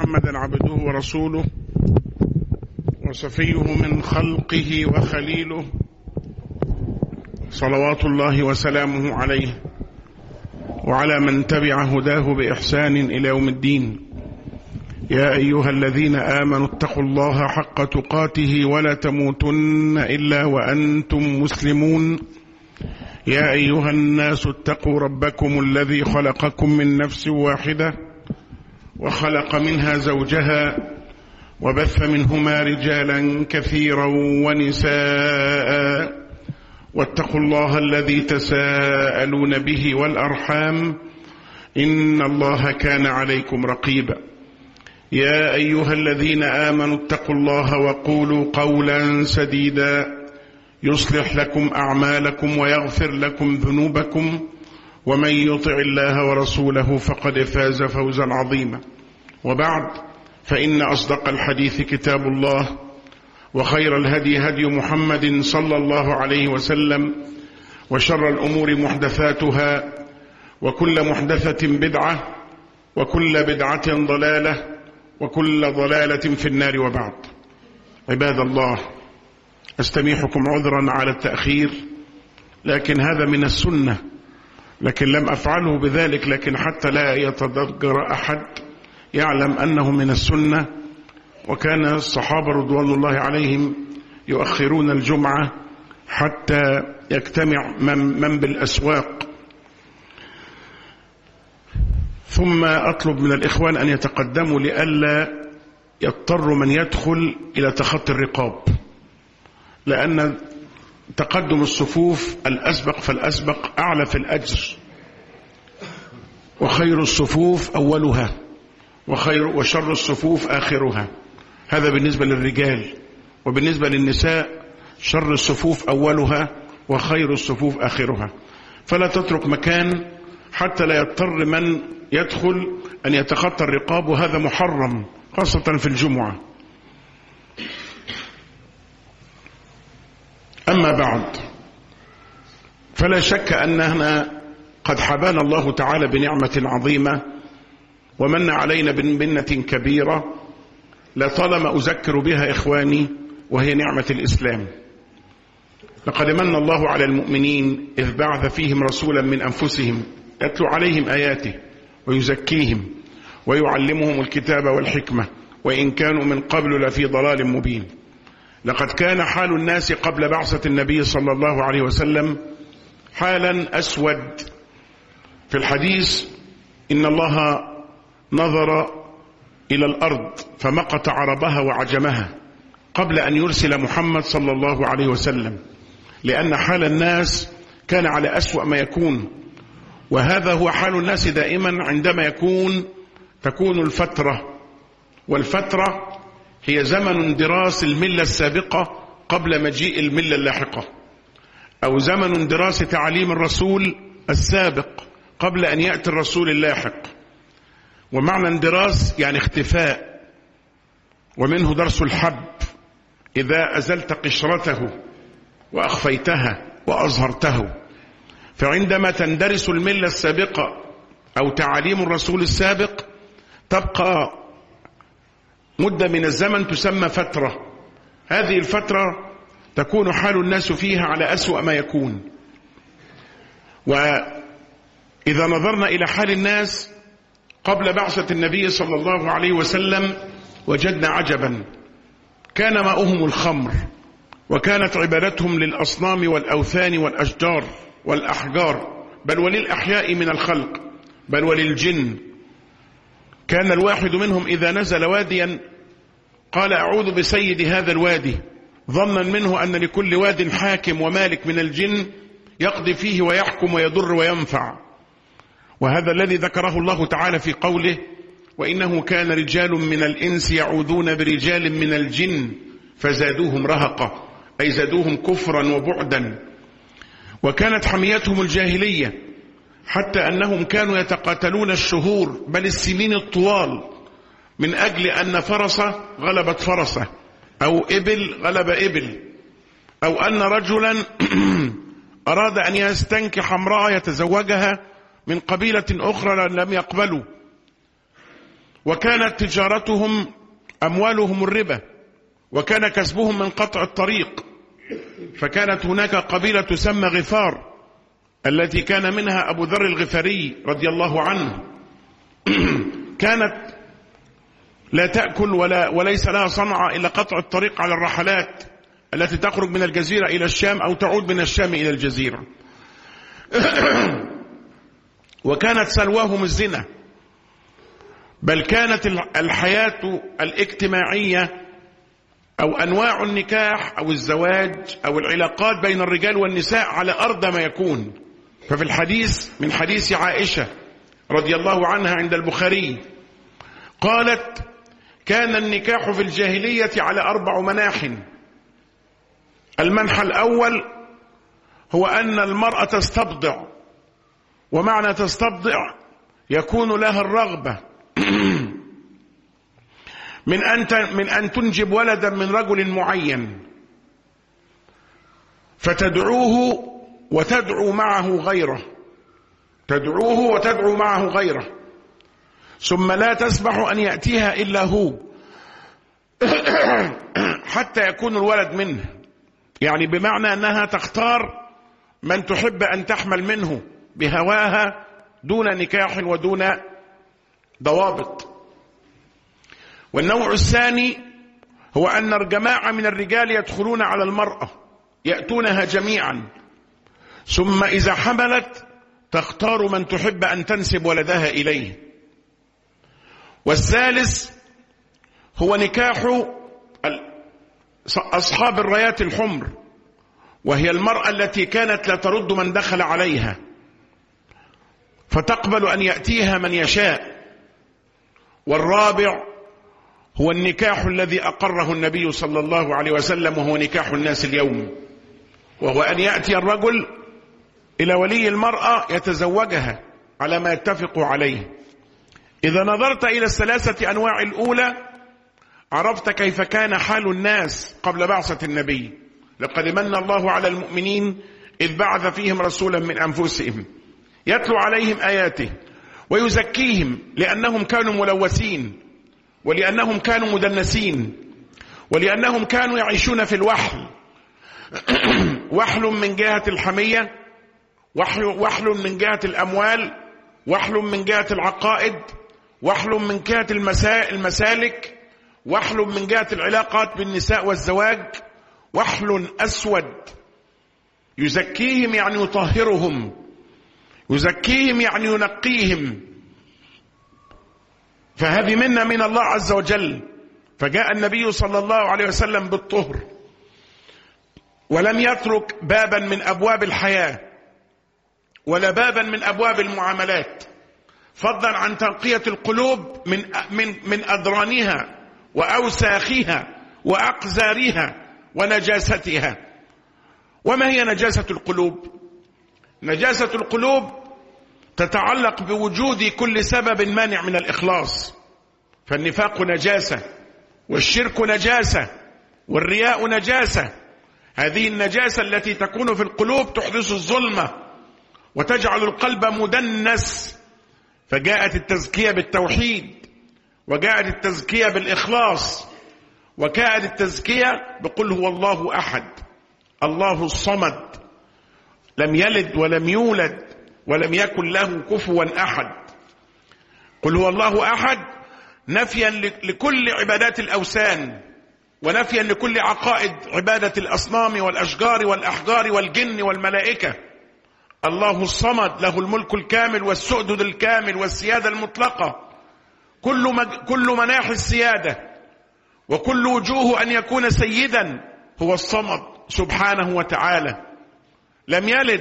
محمدا عبده ورسوله وصفيه من خلقه وخليله، صلوات الله وسلامه عليه وعلى من تبع هداه بإحسان إلى يوم الدين. يا أيها الذين آمنوا اتقوا الله حق تقاته ولا تموتن إلا وأنتم مسلمون. يا أيها الناس اتقوا ربكم الذي خلقكم من نفس واحدة وخلق منها زوجها وبث منهما رجالا كثيرا ونساء، واتقوا الله الذي تساءلون به والأرحام إن الله كان عليكم رقيبا. يا أيها الذين آمنوا اتقوا الله وقولوا قولا سديدا يصلح لكم أعمالكم ويغفر لكم ذنوبكم، ومن يطع الله ورسوله فقد فاز فوزا عظيما. وبعد، فإن أصدق الحديث كتاب الله، وخير الهدي هدي محمد صلى الله عليه وسلم، وشر الأمور محدثاتها، وكل محدثة بدعة، وكل بدعة ضلالة، وكل ضلالة في النار. وبعد، عباد الله، أستميحكم عذرا على التأخير، لكن هذا من السنة، لكن لم أفعله بذلك، لكن حتى لا يتضجر أحد يعلم أنه من السنة. وكان الصحابة رضوان الله عليهم يؤخرون الجمعة حتى يجتمع من بالأسواق. ثم أطلب من الإخوان أن يتقدموا لئلا يضطر من يدخل إلى تخطي الرقاب، لأن تقدم الصفوف الأسبق فالأسبق أعلى في الأجر، وخير الصفوف أولها وشر الصفوف آخرها. هذا بالنسبة للرجال، وبالنسبة للنساء شر الصفوف أولها وخير الصفوف آخرها. فلا تترك مكان حتى لا يضطر من يدخل أن يتخطى الرقاب، وهذا محرم خاصة في الجمعة. أما بعد، فلا شك أننا قد حبانا الله تعالى بنعمة عظيمة ومن علينا بمنة كبيرة لطالما أذكر بها إخواني، وهي نعمة الإسلام. لقد من الله على المؤمنين إذ بعث فيهم رسولا من أنفسهم يتلو عليهم آياته ويزكيهم ويعلمهم الكتاب والحكمة وإن كانوا من قبل لفي ضلال مبين. لقد كان حال الناس قبل بعثة النبي صلى الله عليه وسلم حالا أسود. في الحديث إن الله نظر إلى الأرض فمقت عربها وعجمها قبل أن يرسل محمد صلى الله عليه وسلم، لأن حال الناس كان على أسوأ ما يكون. وهذا هو حال الناس دائما عندما تكون الفترة، والفترة هي زمن دراسة الملة السابقة قبل مجيء الملة اللاحقة، أو زمن دراسة تعاليم الرسول السابق قبل أن يأتي الرسول اللاحق. ومعنى اندراس يعني اختفاء، ومنه درس الحب، إذا أزلت قشرته وأخفيتها وأظهرته. فعندما تندرس الملة السابقة أو تعاليم الرسول السابق تبقى مدة من الزمن تسمى فترة. هذه الفترة تكون حال الناس فيها على أسوأ ما يكون. وإذا نظرنا إلى حال الناس قبل بعثة النبي صلى الله عليه وسلم وجدنا عجبا. كان ماؤهم الخمر، وكانت عبادتهم للأصنام والأوثان والأشجار والأحجار، بل وللأحياء من الخلق، بل وللجن. كان الواحد منهم إذا نزل واديا قال أعوذ بسيد هذا الوادي، ظنا منه أن لكل واد حاكم ومالك من الجن يقضي فيه ويحكم ويضر وينفع. وهذا الذي ذكره الله تعالى في قوله وإنه كان رجال من الإنس يعوذون برجال من الجن فزادوهم رهقا، أي زادوهم كفرا وبعدا. وكانت حميتهم الجاهلية، حتى أنهم كانوا يتقاتلون الشهور بل السنين الطوال من أجل أن فرسة غلبت فرسة، أو إبل غلب إبل، أو أن رجلا أراد أن يستنكح امرأة يتزوجها من قبيلة أخرى لم يقبلوا. وكانت تجارتهم أموالهم الربا، وكان كسبهم من قطع الطريق. فكانت هناك قبيلة تسمى غفار التي كان منها أبو ذر الغفاري رضي الله عنه، كانت لا تأكل وليس لها صنعة إلا قطع الطريق على الرحلات التي تخرج من الجزيرة إلى الشام أو تعود من الشام إلى الجزيرة. وكانت سلواهم الزنا، بل كانت الحياة الاجتماعية أو أنواع النكاح أو الزواج أو العلاقات بين الرجال والنساء على أرض ما يكون. ففي الحديث من حديث عائشة رضي الله عنها عند البخاري قالت: كان النكاح في الجاهلية على 4 مناح. المنحى الأول هو أن المرأة تستبضع، ومعنى تستبضع يكون لها الرغبة من أن تنجب ولدا من رجل معين، فتدعوه وتدعو معه غيره، تدعوه وتدعو معه غيره، ثم لا تسمح أن يأتيها إلا هو حتى يكون الولد منه. يعني بمعنى أنها تختار من تحب أن تحمل منه بهواها دون نكاح ودون ضوابط. والنوع الثاني هو أن جماعة من الرجال يدخلون على المرأة يأتونها جميعا، ثم إذا حملت تختار من تحب أن تنسب ولدها إليه. والثالث هو نكاح أصحاب الرايات الحمر، وهي المرأة التي كانت لا ترد من دخل عليها، فتقبل أن يأتيها من يشاء. والرابع هو النكاح الذي أقره النبي صلى الله عليه وسلم، وهو نكاح الناس اليوم، وهو أن يأتي الرجل إلى ولي المرأة يتزوجها على ما يتفق عليه. إذا نظرت إلى ال3 أنواع الأولى عرفت كيف كان حال الناس قبل بعثة النبي. لقد من الله على المؤمنين إذ بعث فيهم رسولا من أنفسهم يتلو عليهم آياته ويزكيهم، لأنهم كانوا ملوثين، ولأنهم كانوا مدنسين، ولأنهم كانوا يعيشون في الوحل. وحل من جهة الحمية، وحل من جهة الأموال، وحل من جهة العقائد، وحل من جهة المسالك، وحل من جهة العلاقات بالنساء والزواج، وحل أسود. يزكيهم يعني يطهرهم، يزكيهم يعني ينقيهم. فهذه منا من الله عز وجل. فجاء النبي صلى الله عليه وسلم بالطهر، ولم يترك بابا من أبواب الحياة ولا بابا من أبواب المعاملات، فضلا عن تنقية القلوب من أدرانها وأوساخها وأقذارها ونجاستها. وما هي نجاسة القلوب؟ نجاسة القلوب تتعلق بوجود كل سبب مانع من الإخلاص. فالنفاق نجاسة، والشرك نجاسة، والرياء نجاسة. هذه النجاسة التي تكون في القلوب تحدث الظلمة وتجعل القلب مدنس. فجاءت التزكية بالتوحيد، وجاءت التزكية بالإخلاص، وجاءت التزكية بقل هو الله أحد الله الصمد لم يلد ولم يولد ولم يكن له كفوا أحد. قل هو الله أحد نفيا لكل عبادات الأوثان، ونفيا لكل عقائد عبادة الأصنام والأشجار والأحجار والجن والملائكة. الله الصمد له الملك الكامل والسؤدد الكامل والسيادة المطلقة، كل مناحي السيادة وكل وجوه أن يكون سيدا هو الصمد سبحانه وتعالى. لم يلد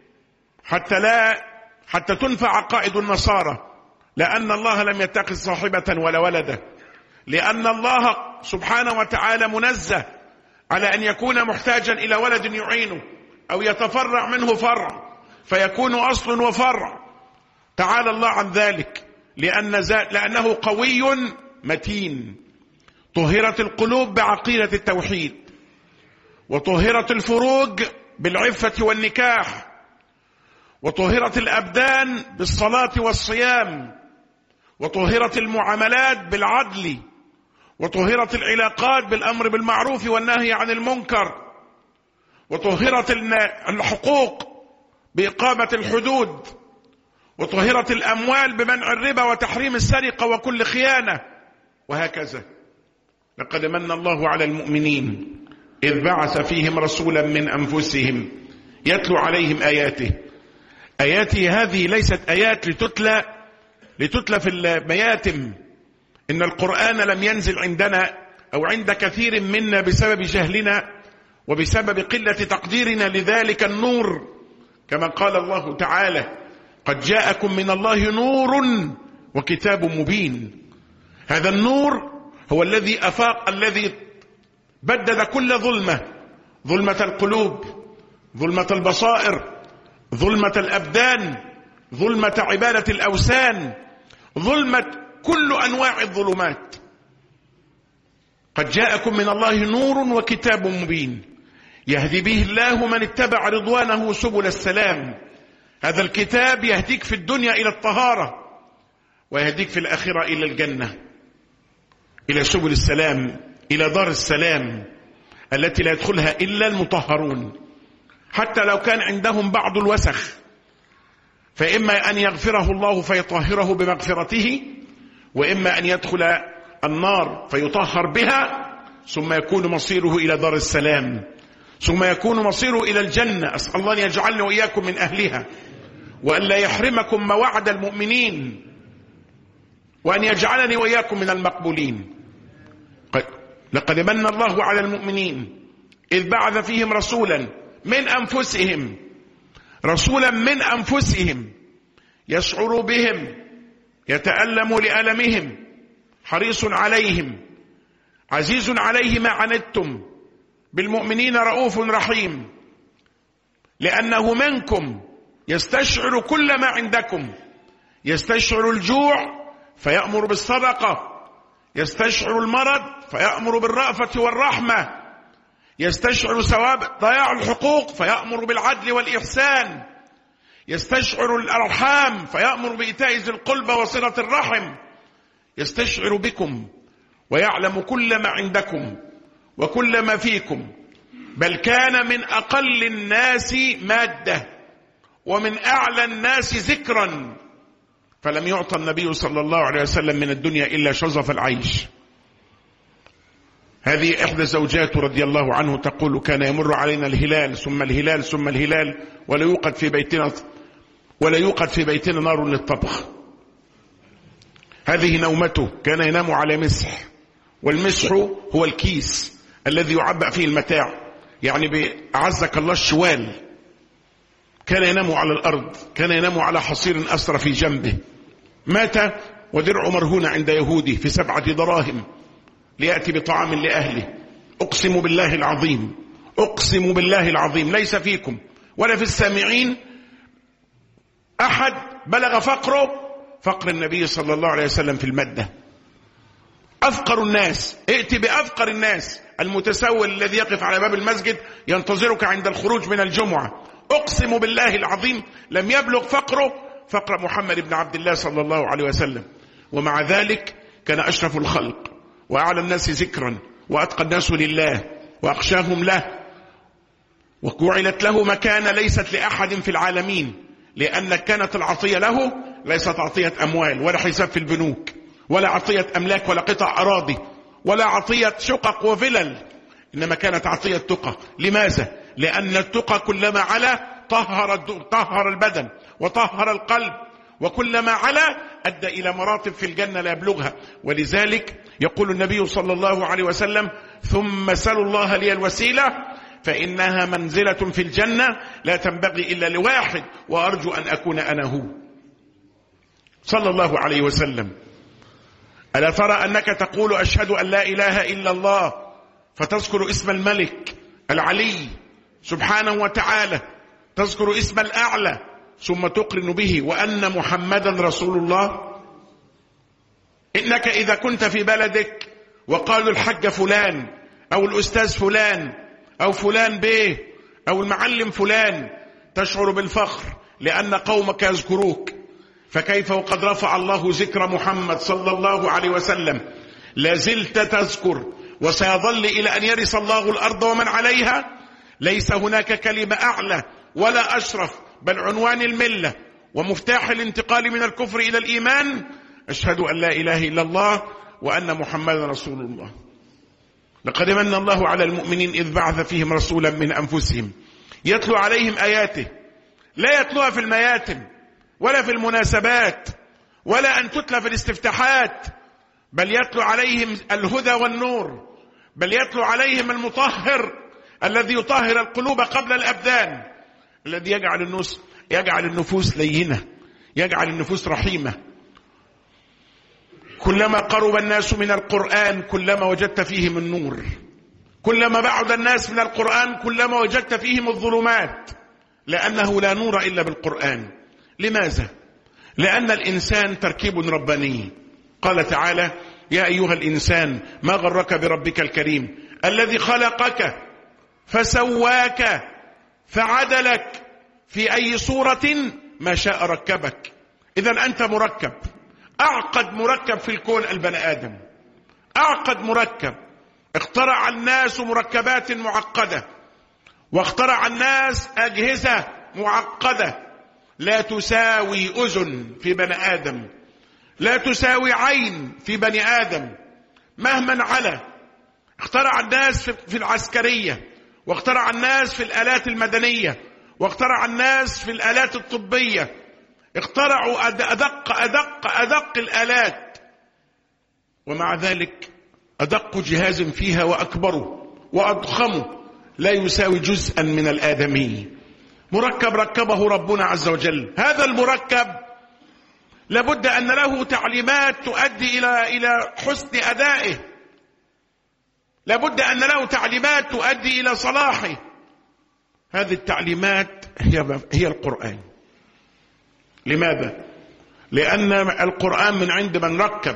حتى تنفع عقائد النصارى، لأن الله لم يتخذ صاحبة ولا ولدا، لأن الله سبحانه وتعالى منزه على أن يكون محتاجا إلى ولد يعينه أو يتفرع منه فرع فيكون أصل وفرع. تعالى الله عن ذلك، لأنه قوي متين. طهرت القلوب بعقيدة التوحيد، وطهرت الفروج بالعفة والنكاح، وطهرت الأبدان بالصلاة والصيام، وطهرت المعاملات بالعدل، وطهرت العلاقات بالأمر بالمعروف والنهي عن المنكر، وطهرت الحقوق بإقامة الحدود، وطهرت الأموال بمنع الربا وتحريم السرقة وكل خيانة، وهكذا. لقد من الله على المؤمنين إذ بعث فيهم رسولا من أنفسهم يتلو عليهم آياته. آياته هذه ليست آيات لتتلى في المياتم. إن القرآن لم ينزل عندنا أو عند كثير منا بسبب جهلنا وبسبب قلة تقديرنا لذلك النور، كما قال الله تعالى: قد جاءكم من الله نور وكتاب مبين. هذا النور هو الذي أفاق، الذي بدد كل ظلمة، ظلمة القلوب، ظلمة البصائر، ظلمة الأبدان، ظلمة عبادة الأوثان، ظلمة كل أنواع الظلمات. قد جاءكم من الله نور وكتاب مبين يهدي به الله من اتبع رضوانه سبل السلام. هذا الكتاب يهديك في الدنيا إلى الطهارة، ويهديك في الآخرة إلى الجنة، إلى سبل السلام، إلى دار السلام التي لا يدخلها إلا المطهرون، حتى لو كان عندهم بعض الوسخ، فإما أن يغفره الله فيطهره بمغفرته، وإما أن يدخل النار فيطهر بها، ثم يكون مصيره إلى دار السلام، ثم يكون مصيره إلى الجنة. أسأل الله أن يجعلني وإياكم من أهلها، وأن لا يحرمكم ما وعد المؤمنين، وأن يجعلني وإياكم من المقبولين. لقد من الله على المؤمنين إذ بعث فيهم رسولا من أنفسهم، رسولا من أنفسهم يشعر بهم، يتألم لألمهم، حريص عليهم، عزيز عليه ما عنتم، بالمؤمنين رؤوف رحيم، لأنه منكم يستشعر كل ما عندكم، يستشعر الجوع فيأمر بالصدقة، يستشعر المرض فيأمر بالرأفة والرحمة، يستشعر ثواب ضياع الحقوق فيأمر بالعدل والإحسان، يستشعر الأرحام فيأمر بإيتاء ذي القربى وصلة الرحم، يستشعر بكم ويعلم كل ما عندكم وكل ما فيكم، بل كان من أقل الناس مادة ومن أعلى الناس ذكرا، فلم يعطى النبي صلى الله عليه وسلم من الدنيا إلا شظف العيش. هذه إحدى زوجاته رضي الله عنه تقول: كان يمر علينا الهلال ثم الهلال ثم الهلال ولا يوقد في بيتنا نار للطبخ. هذه نومته، كان ينام على مسح، والمسح هو الكيس الذي يعبأ فيه المتاع، يعني أعزك الله الشوال. كان ينام على الأرض، كان ينام على حصير أسر في جنبه. مات ودرع مرهون عند يهودي في 7 دراهم ليأتي بطعام لأهله. أقسم بالله العظيم، أقسم بالله العظيم، ليس فيكم ولا في السامعين أحد بلغ فقر النبي صلى الله عليه وسلم في المادة. أفقر الناس، ائت بأفقر الناس، المتسول الذي يقف على باب المسجد ينتظرك عند الخروج من الجمعة. أقسم بالله العظيم لم يبلغ فقر محمد بن عبد الله صلى الله عليه وسلم، ومع ذلك كان أشرف الخلق وأعلى الناس ذكرا وأتقى الناس لله وأخشاهم له، وجعلت له مكانة ليست لأحد في العالمين، لأن كانت العطية له ليست عطية أموال ولا حساب في البنوك ولا عطية أملاك ولا قطع أراضي ولا عطية شقق وفلل، إنما كانت عطية تقى. لماذا؟ لأن التقى كلما علا طهر البدن وطهر القلب، وكلما علا أدى إلى مراتب في الجنة لا يبلغها. ولذلك يقول النبي صلى الله عليه وسلم: ثم سلوا الله لي الوسيلة فإنها منزلة في الجنة لا تنبغي إلا لواحد، وأرجو أن أكون أنا هو، صلى الله عليه وسلم. ألا ترى أنك تقول: أشهد أن لا إله إلا الله، فتذكر اسم الملك العلي سبحانه وتعالى، تذكر اسم الأعلى، ثم تقرن به وأن محمدا رسول الله. إنك إذا كنت في بلدك وقالوا الحج فلان أو الأستاذ فلان أو فلان بيه أو المعلم فلان، تشعر بالفخر لأن قومك يذكروك، فكيف وقد رفع الله ذكر محمد صلى الله عليه وسلم لازلت تذكر وسيظل إلى أن يرث الله الأرض ومن عليها؟ ليس هناك كلمة أعلى ولا أشرف، بل عنوان الملة ومفتاح الانتقال من الكفر إلى الإيمان: أشهد أن لا إله إلا الله وأن محمدا رسول الله. لقد من الله على المؤمنين إذ بعث فيهم رسولا من أنفسهم يتلو عليهم آياته، لا يتلوها في المياتم ولا في المناسبات ولا أن تتلى في الاستفتاحات، بل يتلو عليهم الهدى والنور، بل يتلو عليهم المطهر الذي يطهر القلوب قبل الأبدان، الذي يجعل النفوس لينة، يجعل النفوس رحيمة. كلما قرب الناس من القرآن كلما وجدت فيهم النور، كلما بعد الناس من القرآن كلما وجدت فيهم الظلمات، لأنه لا نور إلا بالقرآن. لماذا؟ لأن الإنسان تركيب رباني. قال تعالى: يا أيها الإنسان ما غرك بربك الكريم الذي خلقك فسواك فعدلك في أي صورة ما شاء ركبك. إذن أنت مركب، أعقد مركب في الكون البني آدم، أعقد مركب. اخترع الناس مركبات معقدة، واخترع الناس أجهزة معقدة لا تساوي أذن في بني آدم، لا تساوي عين في بني آدم مهما علا. اخترع الناس في العسكرية، واخترع الناس في الآلات المدنية، واخترع الناس في الآلات الطبية. اخترعوا أدق الآلات، ومع ذلك أدق جهاز فيها وأكبره وأضخمه لا يساوي جزءا من الآدمي. مركب ركبه ربنا عز وجل. هذا المركب لابد أن له تعليمات تؤدي إلى حسن أدائه، لابد أن له تعليمات تؤدي إلى صلاحه. هذه التعليمات هي القرآن. لماذا؟ لأن القرآن من عند من ركب،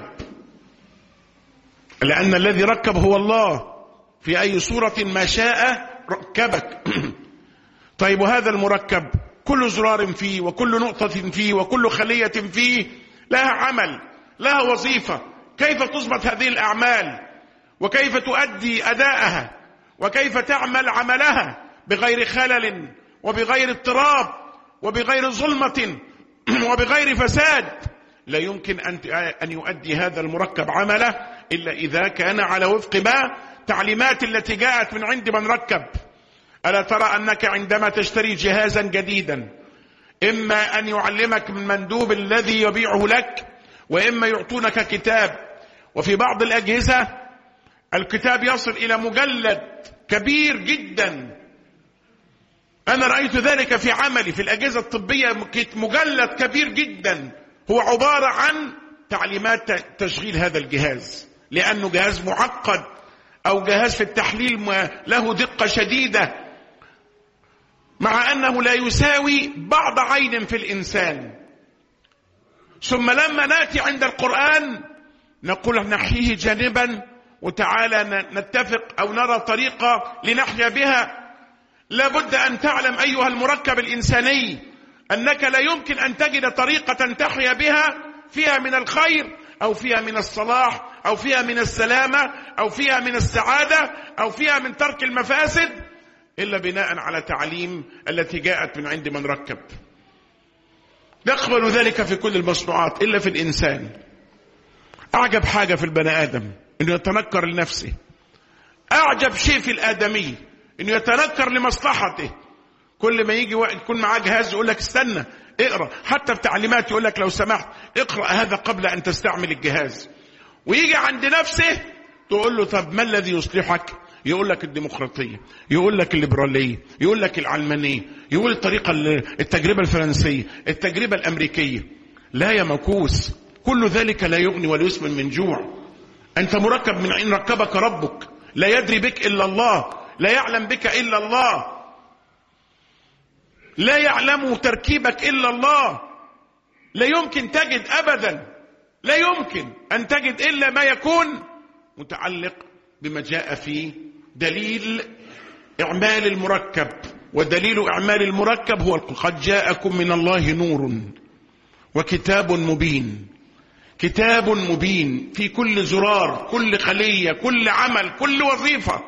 لأن الذي ركب هو الله، في أي صورة ما شاء ركبك. طيب، وهذا المركب كل زرار فيه وكل نقطة فيه وكل خلية فيه لها عمل، لها وظيفة. كيف تضبط هذه الأعمال، وكيف تؤدي أداءها، وكيف تعمل عملها بغير خلل وبغير اضطراب وبغير ظلمة وبغير فساد؟ لا يمكن أن يؤدي هذا المركب عمله إلا إذا كان على وفق ما تعليمات التي جاءت من عند من ركب. ألا ترى أنك عندما تشتري جهازا جديدا إما أن يعلمك من مندوب الذي يبيعه لك، وإما يعطونك كتاب، وفي بعض الأجهزة الكتاب يصل إلى مجلد كبير جدا. أنا رأيت ذلك في عملي في الأجهزة الطبية، مجلد كبير جدا هو عبارة عن تعليمات تشغيل هذا الجهاز، لأنه جهاز معقد أو جهاز في التحليل له دقة شديدة، مع أنه لا يساوي بعض عين في الإنسان. ثم لما نأتي عند القرآن نقول نحيه جانبا وتعالى نتفق أو نرى طريقة لنحيا بها. لابد أن تعلم أيها المركب الإنساني أنك لا يمكن أن تجد طريقة تحيا بها فيها من الخير أو فيها من الصلاح أو فيها من السلامة أو فيها من السعادة أو فيها من ترك المفاسد إلا بناء على تعليم التي جاءت من عند من ركب. نقبل ذلك في كل المصنوعات إلا في الإنسان. أعجب حاجة في البني آدم إنه يتنكر لنفسه، أعجب شيء في الآدمي إنه يتنكر لمصلحته. كل ما يجي يكون معاه جهاز يقول لك استنى اقرأ، حتى في تعليمات يقول لك لو سمحت اقرأ هذا قبل أن تستعمل الجهاز. ويجي عند نفسه تقول له طب ما الذي يصلحك؟ يقول لك الديمقراطية، يقول لك الليبرالية، يقول لك العلمانية، يقول التجربة الفرنسية، التجربة الأمريكية. لا يا مكوس، كل ذلك لا يغني ولا يسمن من جوع. أنت مركب من عين ركبك ربك، لا يدري بك إلا الله، لا يعلم بك إلا الله، لا يعلم تركيبك إلا الله. لا يمكن تجد أبدا، لا يمكن أن تجد إلا ما يكون متعلق بما جاء في دليل إعمال المركب. ودليل إعمال المركب هو قد جاءكم من الله نور وكتاب مبين. كتاب مبين في كل زرار، كل خلية، كل عمل، كل وظيفة.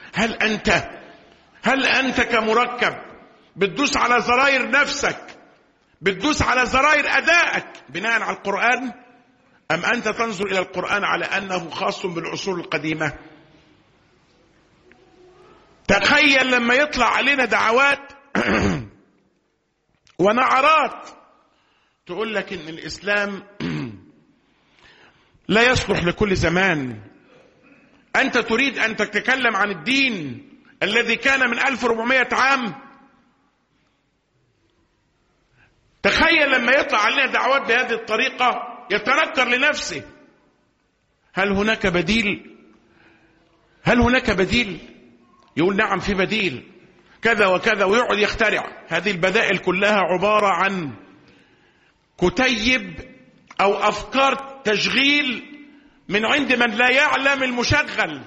هل أنت كمركب بتدوس على زراير نفسك، بتدوس على زراير أدائك بناء على القرآن، أم أنت تنظر إلى القرآن على أنه خاص بالعصور القديمة؟ تخيل لما يطلع علينا دعوات ونعرات تقول لك إن الإسلام لا يصلح لكل زمان. أنت تريد أن تتكلم عن الدين الذي كان من 1400 عام؟ تخيل لما يطلع علينا دعوات بهذه الطريقة يتنكر لنفسه. هل هناك بديل؟ هل هناك بديل؟ يقول نعم في بديل كذا وكذا، ويقعد يخترع. هذه البدائل كلها عبارة عن كتيب أو أفكار تشغيل من عند من لا يعلم المشغل،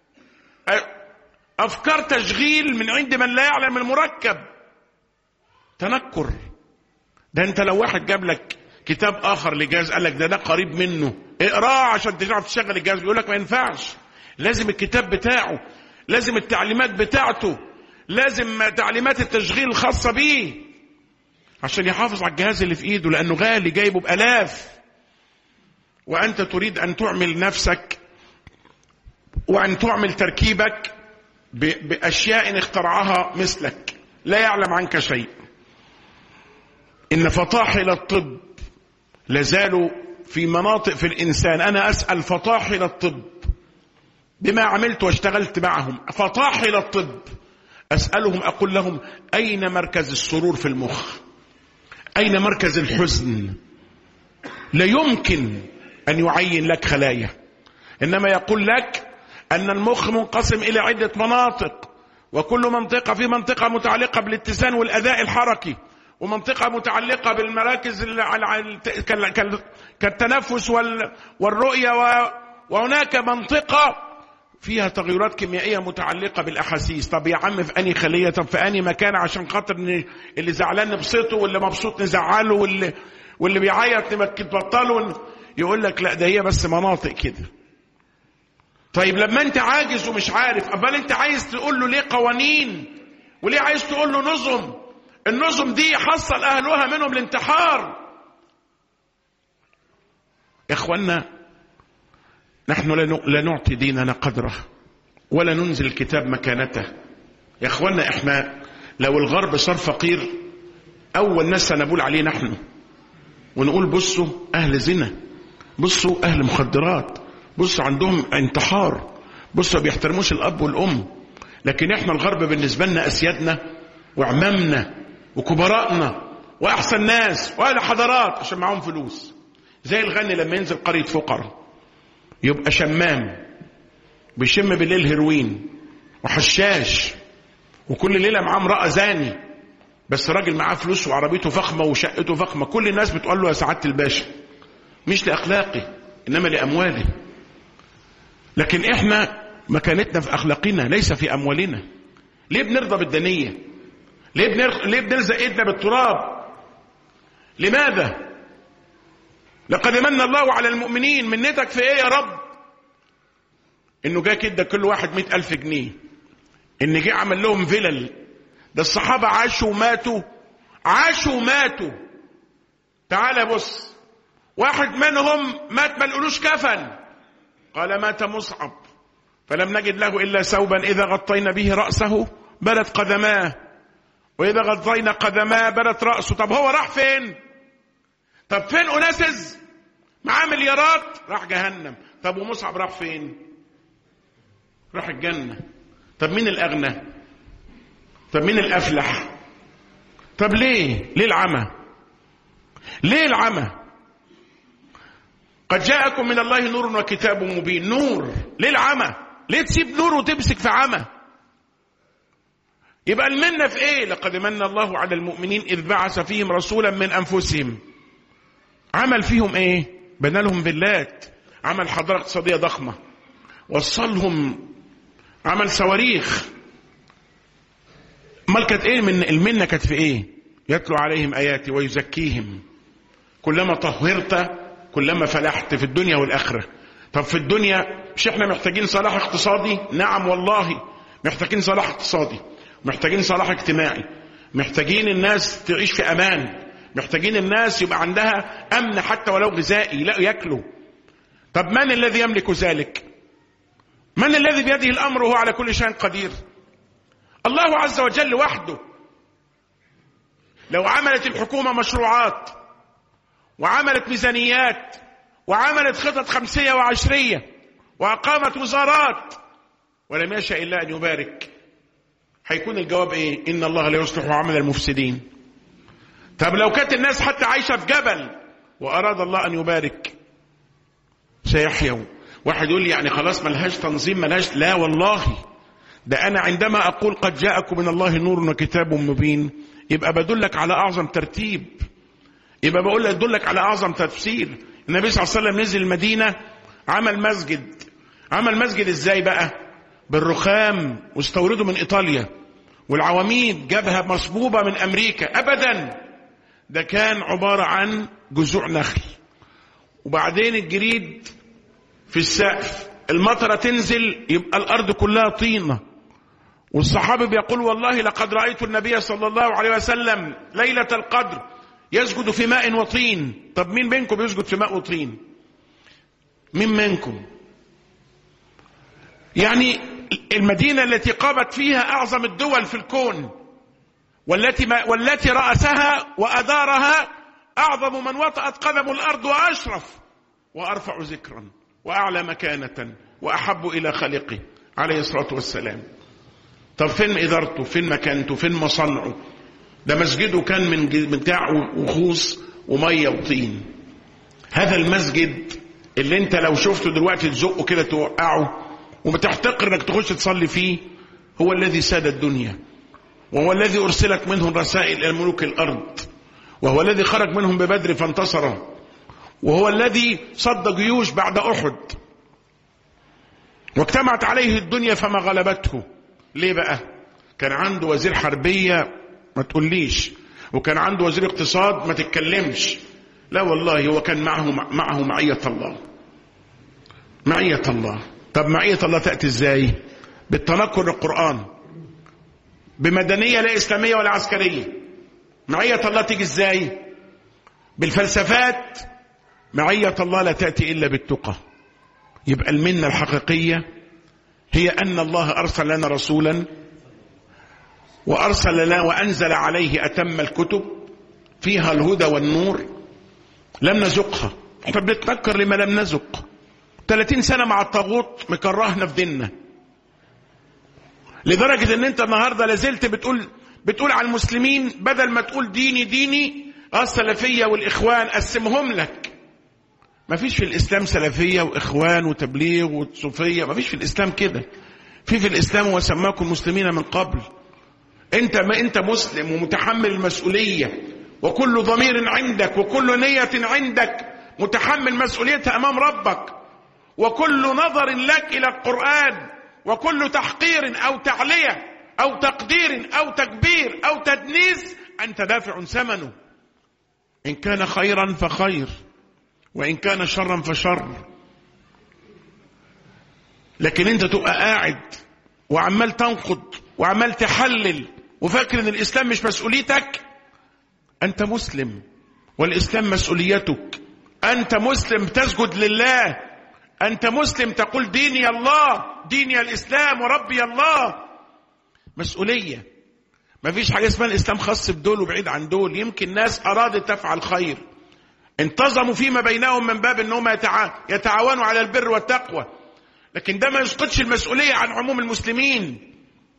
أفكار تشغيل من عند من لا يعلم المركب. تنكر. ده أنت لو واحد جاب لك كتاب آخر لجهاز قال لك ده قريب منه اقراه عشان تعرف تشغل الجهاز، بيقول لك ما ينفعش، لازم الكتاب بتاعه، لازم التعليمات بتاعته، لازم تعليمات التشغيل الخاصة بيه عشان يحافظ على الجهاز اللي في ايده، لأنه غالي جايبه بآلاف. وأنت تريد أن تعمل نفسك وأن تعمل تركيبك بأشياء اخترعها مثلك لا يعلم عنك شيء. إن فطاحل الطب لازالوا في مناطق في الإنسان. أنا أسأل فطاحل الطب بما عملت واشتغلت معهم، فطاحل الطب أسألهم أقول لهم أين مركز السرور في المخ؟ أين مركز الحزن؟ لا يمكن أن يعين لك خلايا، إنما يقول لك أن المخ منقسم إلى عدة مناطق، وكل منطقة في منطقة متعلقة بالاتزان والأداء الحركي، ومنطقة متعلقة بالمراكز كالتنفس والرؤية، وهناك منطقة فيها تغيرات كيميائية متعلقة بالأحاسيس. طب يا عم في أني خلية؟ طب في أني مكان؟ عشان خاطر اللي زعلان نبسطه واللي مبسوط نزعله واللي بيعيط نبطله. يقول لك لا ده هي بس مناطق كده. طيب لما انت عاجز ومش عارف، أبال انت عايز تقول له ليه قوانين وليه عايز تقول له نظم؟ النظم دي حصل أهلها منهم الانتحار. يا إخوانا نحن لا نعطي ديننا قدره ولا ننزل الكتاب مكانته. يا إخوانا احنا لو الغرب صار فقير أول ناس سنبول عليه نحن، ونقول بصوا أهل زنا، بصوا أهل مخدرات، بصوا عندهم انتحار، بصوا بيحترموش الأب والأم. لكن احنا الغرب بالنسبة لنا أسيادنا وعمامنا وكبراءنا وأحسن ناس وأهل حضارات عشان معهم فلوس. زي الغني لما ينزل قرية فقراء يبقى شمام بيشم بالليل هيروين وحشاش، وكل ليلة معاه امرأة زاني، بس راجل معاه فلوس وعربيته فخمة وشقته فخمة. كل الناس بتقول له يا سعادة الباشا، مش لأخلاقه إنما لأمواله. لكن إحنا مكانتنا في أخلاقنا ليس في أموالنا. ليه بنرضى بالدنية؟ ليه بنلزق إيدنا بالتراب؟ لماذا؟ لقد من الله على المؤمنين. منتك في إيه يا رب؟ إنه جاء كده كل واحد 100,000 جنيه، إن جاء عمل لهم فلل. ده الصحابة عاشوا وماتوا. تعال بص، واحد منهم مات ما لقولوش كفن، قال مات مصعب فلم نجد له إلا ثوبا إذا غطينا به رأسه بدت قدماه، وإذا غطينا قدماه بدت رأسه. طب هو راح فين؟ طب فين أناسز معاه مليارات؟ راح جهنم. طب ومصعب راح فين؟ راح الجنة. طب مين الأغنى؟ طب مين الأفلح؟ طب ليه العمى؟ ليه العمى؟ قد جاءكم من الله نور وكتاب مبين. نور، ليه العمى؟ ليه تسيب نور وتمسك في عمى؟ يبقى المنة في ايه؟ لقد من الله على المؤمنين إذ بعث فيهم رسولا من أنفسهم. عمل فيهم ايه؟ بنى لهم فيلات، عمل حضارة اقتصادية ضخمة، وصلهم، عمل صواريخ. امال كانت ايه المنة؟ كانت في ايه؟ يتلو عليهم آياتي ويزكيهم كلما طهرت كلما فلحت في الدنيا والآخرة. طب في الدنيا مش احنا محتاجين صلاح اقتصادي؟ نعم والله محتاجين صلاح اقتصادي، محتاجين صلاح اجتماعي، محتاجين الناس تعيش في أمان، محتاجين الناس يبقى عندها أمن حتى ولو غذائي لا يأكلوا. طب من الذي يملك ذلك؟ من الذي بيده الأمر وهو على كل شيء قدير؟ الله عز وجل وحده. لو عملت الحكومة مشروعات وعملت ميزانيات وعملت خطط 5 و10 وأقامت وزارات ولم يشاء إلا أن يبارك، هيكون الجواب إيه؟ إن الله لا يصلح عمل المفسدين. طب لو كانت الناس حتى عايشة في جبل وأراد الله أن يبارك سيحيوا. واحد يقول لي يعني خلاص ملهاش تنظيم ملهاش، لا والله، ده أنا عندما أقول قد جاءكم من الله نور وكتاب مبين يبقى بدلك على أعظم ترتيب، يبقى بقول لك دلك على أعظم تفسير. النبي صلى الله عليه وسلم نزل المدينة عمل مسجد. عمل مسجد إزاي بقى؟ بالرخام، واستورده من إيطاليا، والعواميد جابها مصبوبة من أمريكا. أبدا، ده كان عبارة عن جذوع نخل، وبعدين الجريد في السقف، المطرة تنزل يبقى الأرض كلها طينة. والصحابي بيقول والله لقد رأيت النبي صلى الله عليه وسلم ليلة القدر يسجد في ماء وطين. طب مين منكم يسجد في ماء وطين؟ مين منكم؟ يعني المدينة التي قامت فيها أعظم الدول في الكون، والتي رأسها وأدارها أعظم من وطأت قدم الأرض، وأشرف وأرفع ذكرا وأعلى مكانة وأحب إلى خالقه عليه الصلاة والسلام. طب فين إدارته؟ فين مكانته؟ فين مصنعه؟ ده مسجده كان من بتاعه وخوص ومية وطين. هذا المسجد اللي انت لو شفته دلوقتي تزقه كده توقعه وبتحتقر انك تخش تصلي فيه، هو الذي ساد الدنيا، وهو الذي أرسلت منه الرسائل إلى ملوك الأرض، وهو الذي خرج منهم ببدر فانتصر، وهو الذي صد جيوش بعد أحد واجتمعت عليه الدنيا فما غلبته. ليه بقى؟ كان عنده وزير حربية ما تقوليش، وكان عنده وزير اقتصاد ما تتكلمش. لا والله، هو كان معه معية الله. معية الله. طب معية الله تأتي ازاي؟ بالتنكر القرآن، بمدنية لا إسلامية ولا عسكرية. معية الله تيجي ازاي؟ بالفلسفات. معية الله لا تأتي إلا بالتقى. يبقى المنة الحقيقية هي أن الله أرسل لنا رسولا، وأرسل لنا وأنزل عليه أتم الكتب فيها الهدى والنور، لم نزقها. احنا بنتنكر لما لم نزق. 30 سنة مع الطاغوت مكرهنا في ديننا، لدرجة ان انت النهاردة لازلت بتقول على المسلمين بدل ما تقول ديني السلفية والإخوان قسمهم لك. ما فيش في الإسلام سلفية وإخوان وتبليغ وصوفية، ما فيش في الإسلام كده. في الإسلام وسماكم مسلمين من قبل. انت مسلم ومتحمل المسؤولية، وكل ضمير عندك وكل نية عندك متحمل مسؤوليتها أمام ربك، وكل نظر لك إلى القرآن، وكل تحقير أو تعلية أو تقدير أو تكبير أو تدنيس أنت دافع ثمنه. إن كان خيرا فخير، وإن كان شرا فشر. لكن انت تبقى قاعد وعمال تنقد وعمال تحلل وفاكر ان الإسلام مش مسؤوليتك. أنت مسلم والإسلام مسؤوليتك. أنت مسلم تسجد لله. أنت مسلم تقول ديني الله، ديني الإسلام وربي الله. مسؤولية. ما فيش حاجة اسمها الإسلام خاص بدول وبعيد عن دول. يمكن ناس أرادت تفعل خير، انتظموا فيما بينهم من باب أنهم يتعاونوا على البر والتقوى، لكن ده ما يسقطش المسؤولية عن عموم المسلمين.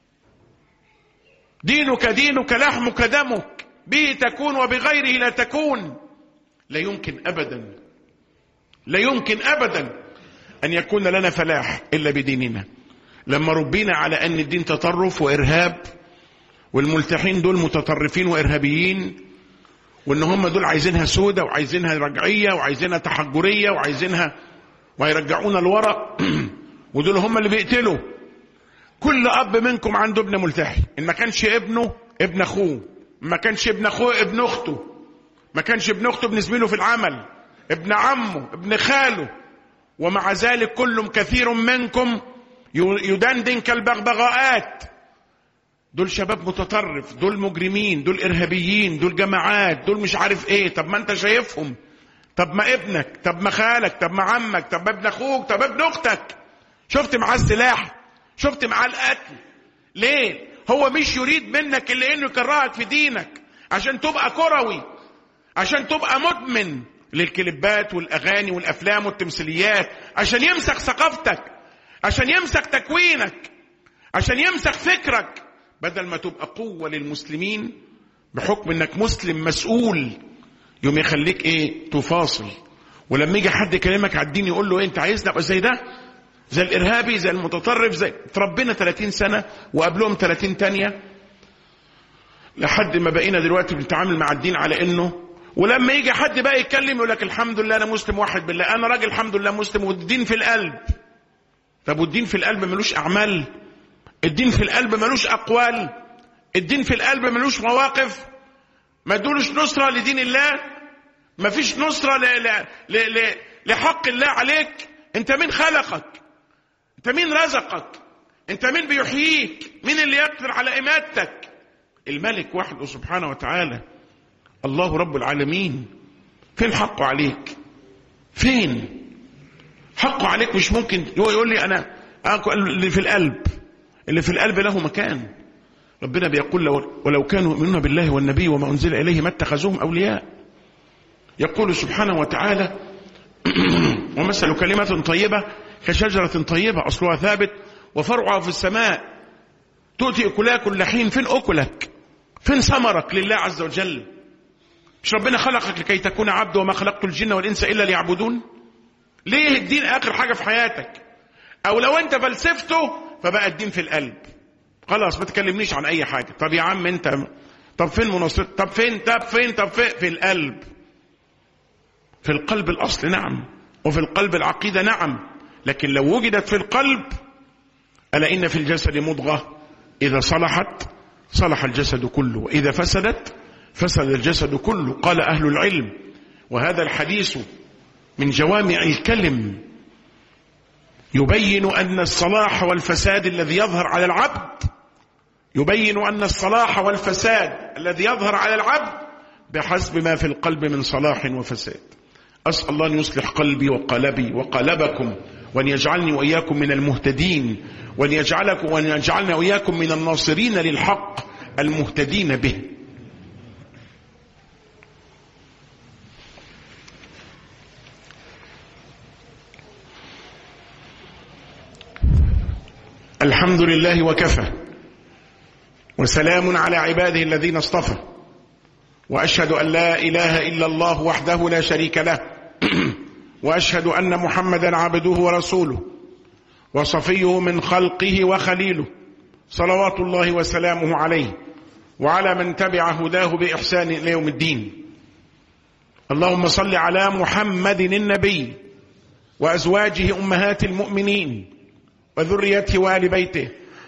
دينك دينك، لحمك دمك، به تكون وبغيره لا تكون. لا يمكن أبدا، لا يمكن أبدا أن يكون لنا فلاح إلا بديننا. لما ربينا على أن الدين تطرف وإرهاب، والملتحين دول متطرفين وإرهابيين، وإن هم دول عايزينها سودة وعايزينها رجعية وعايزينها تحجرية وعايزينها ويرجعونا الورق ودول هم اللي بيقتلوا. كل أب منكم عنده ابن ملتحي، إن ما كانش ابنه ابن أخوه، ما كانش ابن أخوه ابن أخته. ما كانش ابن أخته، ابن زميله في العمل، ابن عمه، ابن خاله، ومع ذلك كل كثير منكم يدندن كالبغبغاءات. دول شباب متطرف، دول مجرمين، دول إرهابيين، دول جماعات، دول مش عارف ايه. طب ما انت شايفهم، طب ما ابنك، طب ما خالك، طب ما عمك، طب ما ابن اخوك، طب ابن اختك، شفت معاه السلاح، شفت معاه القتل. ليه؟ هو مش يريد منك الا انه يكرهك في دينك عشان تبقى كروي، عشان تبقى مدمن للكليبات والاغاني والافلام والتمثيليات، عشان يمسك ثقافتك، عشان يمسك تكوينك، عشان يمسك فكرك، بدل ما تبقى قوة للمسلمين بحكم انك مسلم مسؤول. يوم يخليك ايه؟ تفاصل. ولما يجي حد يكلمك على الدين يقول له ايه؟ انت عايزني ابقى زي ده، زي الارهابي، زي المتطرف، زي تربينا 30 سنة وقبلهم 30 تانية لحد ما بقينا دلوقتي بنتعامل مع الدين على انه. ولما يجي حد بقى يتكلم يقول لك الحمد لله انا مسلم واحد بالله، انا راجل الحمد لله مسلم، والدين في القلب. طب والدين في القلب ملوش اعمال؟ الدين في القلب ملوش اقوال؟ الدين في القلب ملوش مواقف؟ ما دولش نصرة لدين الله؟ ما فيش نصرة لحق الله عليك؟ انت مين خلقك؟ انت مين رزقك؟ انت مين بيحييك؟ مين اللي يقدر على اماتتك؟ الملك وحده سبحانه وتعالى، الله رب العالمين. فين حقه عليك؟ فين حقه عليك؟ مش ممكن يقول لي انا اللي في القلب، اللي في القلب له مكان. ربنا بيقول ولو كانوا يؤمنون بالله والنبي وما أنزل إليه ما اتخذوهم أولياء. يقول سبحانه وتعالى ومثل كلمة طيبة كشجرة طيبة أصلها ثابت وفرعها في السماء تؤتي أكلها كل حين. فين أكلك؟ فين ثمرك لله عز وجل؟ مش ربنا خلقك لكي تكون عبد وما خلقت الجن والإنس إلا ليعبدون؟ ليه الدين آخر حاجة في حياتك؟ أو لو أنت فلسفته فبقى الدين في القلب. خلاص ما تكلمنيش عن أي حاجة. طب يا عم أنت، طب فين مناصر؟ طب فين في القلب. في القلب الأصل نعم، وفي القلب العقيدة نعم، لكن لو وجدت في القلب، ألا إن في الجسد مضغة إذا صلحت صلح الجسد كله وإذا فسدت فسد الجسد كله. قال أهل العلم، وهذا الحديث من جوامع الكلم، يبين أن الصلاح والفساد الذي يظهر على العبد، يبين أن الصلاح والفساد الذي يظهر على العبد بحسب ما في القلب من صلاح وفساد. أسأل الله أن يصلح قلبي وقلبي وقلبكم، وأن يجعلني وإياكم من المهتدين، وأن يجعلنا وإياكم من الناصرين للحق المهتدين به. الحمد لله وكفى، وسلام على عباده الذين اصطفى، وأشهد أن لا إله إلا الله وحده لا شريك له، وأشهد أن محمدا عبده ورسوله وصفيه من خلقه وخليله، صلوات الله وسلامه عليه وعلى من تبع هداه بإحسان إلى يوم الدين. اللهم صل على محمد النبي وأزواجه أمهات المؤمنين وذريته وآل بيته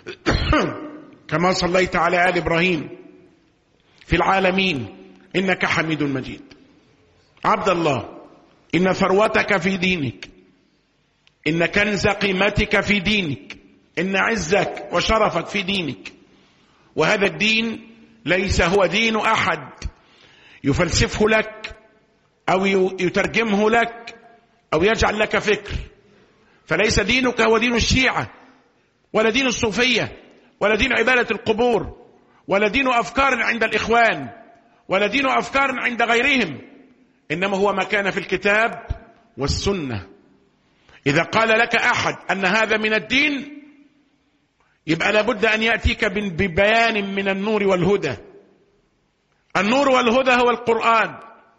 كما صليت على آل إبراهيم في العالمين إنك حميد مجيد. عبد الله، إن ثروتك في دينك، إن كنز قيمتك في دينك، إن عزك وشرفك في دينك. وهذا الدين ليس هو دين أحد يفلسفه لك أو يترجمه لك أو يجعل لك فكر. فليس دينك هو دين الشيعة ولا دين الصوفية ولا دين عبادة القبور ولا دين أفكار عند الإخوان ولا دين أفكار عند غيرهم، إنما هو ما كان في الكتاب والسنة. إذا قال لك أحد أن هذا من الدين يبقى لابد أن يأتيك ببيان من النور والهدى. النور والهدى هو القرآن،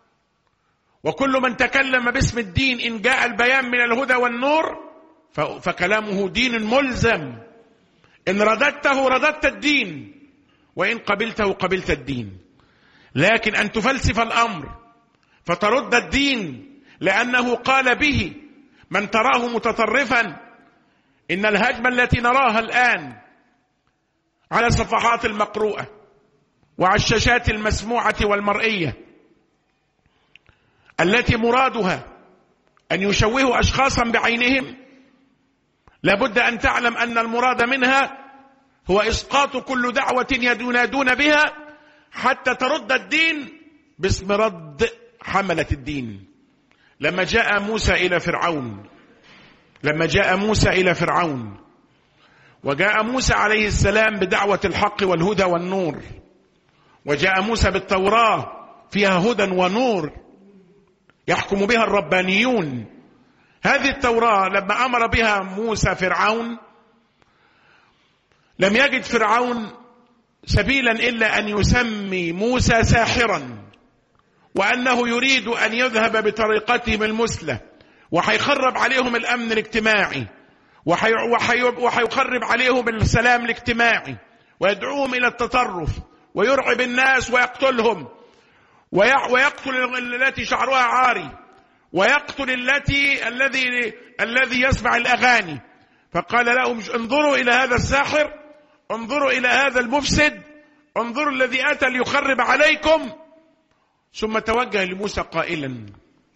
وكل من تكلم باسم الدين إن جاء البيان من الهدى والنور فكلامه دين ملزم. إن رددته رددت الدين، وإن قبلته قبلت الدين. لكن أن تفلسف الأمر فترد الدين لأنه قال به من تراه متطرفا. إن الهجمة التي نراها الآن على الصفحات المقروءة وعلى الشاشات المسموعة والمرئية التي مرادها أن يشوهوا أشخاصا بعينهم، لابد أن تعلم أن المراد منها هو إسقاط كل دعوة ينادون بها حتى ترد الدين باسم رد حملة الدين. لما جاء موسى إلى فرعون وجاء موسى عليه السلام بدعوة الحق والهدى والنور، وجاء موسى بالتوراة فيها هدى ونور يحكم بها الربانيون. هذه التوراة لما أمر بها موسى فرعون، لم يجد فرعون سبيلا إلا أن يسمي موسى ساحرا، وأنه يريد أن يذهب بطريقتهم المثلى وحيخرب عليهم الأمن الاجتماعي وحيخرب عليهم السلام الاجتماعي ويدعوهم إلى التطرف ويرعب الناس ويقتلهم ويقتل التي شعرها عاري ويقتل الذي يسمع الأغاني. فقال لهم انظروا إلى هذا الساحر، انظروا إلى هذا المفسد، انظروا الذي أتى ليخرب عليكم. ثم توجه لموسى قائلا: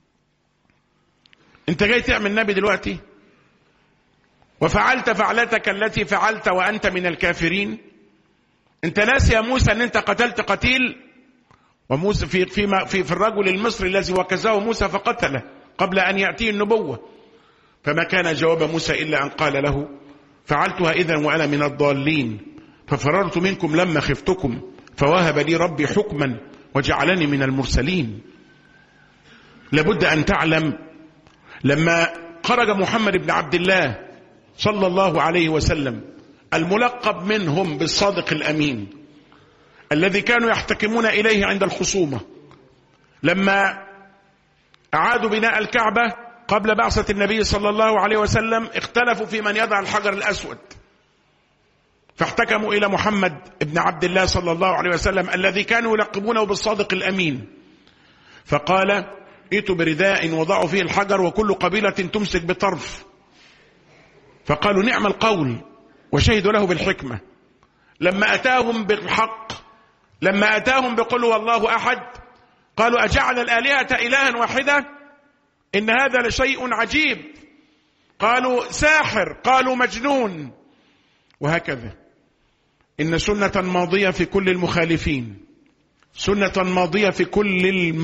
انت جاي تعمل نبي دلوقتي وفعلت فعلتك التي فعلت وأنت من الكافرين؟ انت ناسي يا موسى ان انت قتلت قتيل؟ وموسى في الرجل المصري الذي وكزه موسى فقتله قبل أن يأتيه النبوة. فما كان جواب موسى إلا أن قال له: فعلتها إذن وأنا من الضالين، ففررت منكم لما خفتكم، فوهب لي ربي حكما وجعلني من المرسلين. لابد أن تعلم، لما خرج محمد بن عبد الله صلى الله عليه وسلم الملقب منهم بالصادق الأمين الذي كانوا يحتكمون إليه عند الخصومة، لما أعادوا بناء الكعبة قبل بعثة النبي صلى الله عليه وسلم اختلفوا في من يضع الحجر الأسود، فاحتكموا إلى محمد بن عبد الله صلى الله عليه وسلم الذي كانوا يلقبونه بالصادق الأمين، فقال: ائتوا برداء وضعوا فيه الحجر وكل قبيلة تمسك بطرف. فقالوا: نعم القول، وشهدوا له بالحكمة. لما أتاهم بالحق، لما أتاهم بقل هو الله أحد، قالوا: أجعل الآلهة إلها واحدة؟ إن هذا لشيء عجيب. قالوا: ساحر، قالوا: مجنون. وهكذا إن سنة ماضية في كل المخالفين، سنة ماضية في كل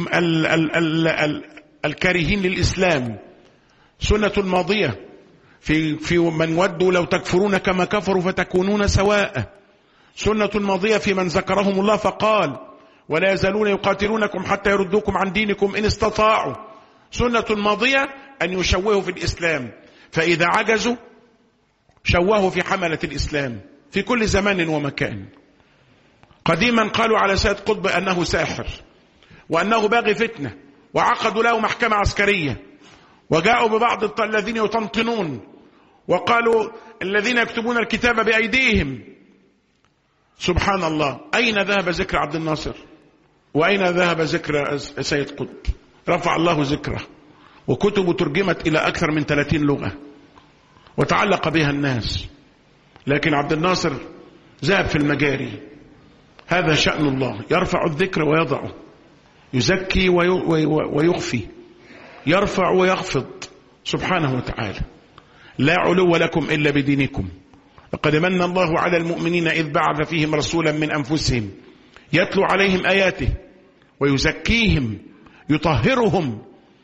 الكارهين للإسلام، سنة ماضية في من ودوا لو تكفرون كما كفروا فتكونون سواء، سنة ماضية في من ذكرهم الله فقال: ولا يزالون يقاتلونكم حتى يردوكم عن دينكم إن استطاعوا، سنة ماضية أن يشوهوا في الإسلام، فإذا عجزوا شوهوا في حملة الإسلام في كل زمان ومكان. قديما قالوا على سيد قطب أنه ساحر وأنه باغي فتنة، وعقدوا له محكمة عسكرية، وجاءوا ببعض الذين يطنطنون وقالوا الذين يكتبون الكتاب بأيديهم. سبحان الله، أين ذهب ذكر عبد الناصر؟ وأين ذهب ذكر سيد قطب؟ رفع الله ذكره، وكتبه ترجمت إلى أكثر من 30 لغة وتعلق بها الناس، لكن عبد الناصر ذهب في المجاري. هذا شأن الله، يرفع الذكر ويضعه، يزكي ويخفي، يرفع ويخفض سبحانه وتعالى. لا علو لكم إلا بدينكم، لقد من الله على المؤمنين إذ بعث فيهم رسولا من أنفسهم يتلو عليهم آياته ويزكيهم، يطهرهم،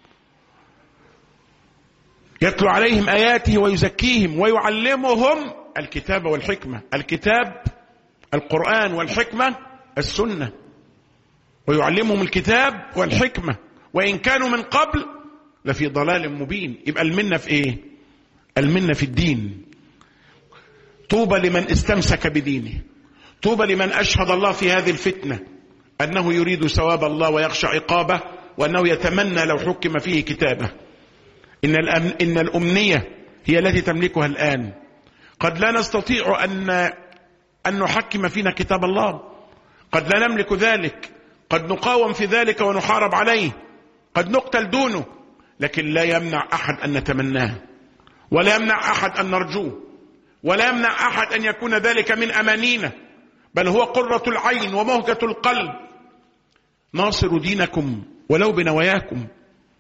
يتلو عليهم آياته ويزكيهم ويعلمهم الكتاب والحكمة. الكتاب القرآن، والحكمة السنة، ويعلمهم الكتاب والحكمة وإن كانوا من قبل لفي ضلال مبين. يبقى المنة في إيه؟ المنة في الدين. طوبى لمن استمسك بدينه، طوبى لمن أشهد الله في هذه الفتنة أنه يريد ثواب الله ويخشى عقابه، وأنه يتمنى لو حكم فيه كتابه. إن الأمنية هي التي تملكها الآن. قد لا نستطيع أن نحكم فينا كتاب الله، قد لا نملك ذلك، قد نقاوم في ذلك ونحارب عليه، قد نقتل دونه، لكن لا يمنع أحد أن نتمناه، ولا يمنع أحد أن نرجوه، ولا يمنع أحد أن يكون ذلك من أمانينا، بل هو قرة العين ومهجة القلب. ناصر دينكم ولو بنواياكم.